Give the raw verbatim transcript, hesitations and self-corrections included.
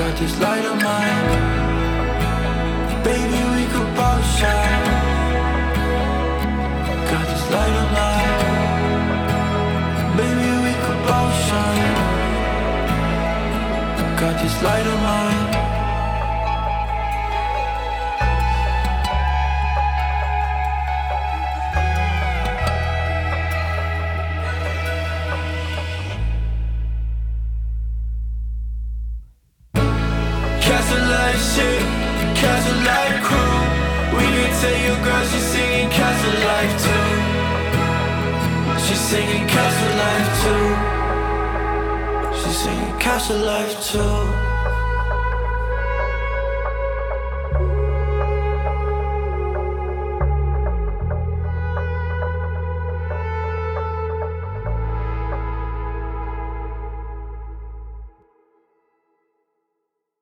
got this light of mine. Baby, we could both shine. Got this light of mine. Baby, we could both shine. Got this light of mine. Castle life shit, castle life crew. We can tell your girl she's singing castle life too. She's singing castle life too. She's singing castle life too.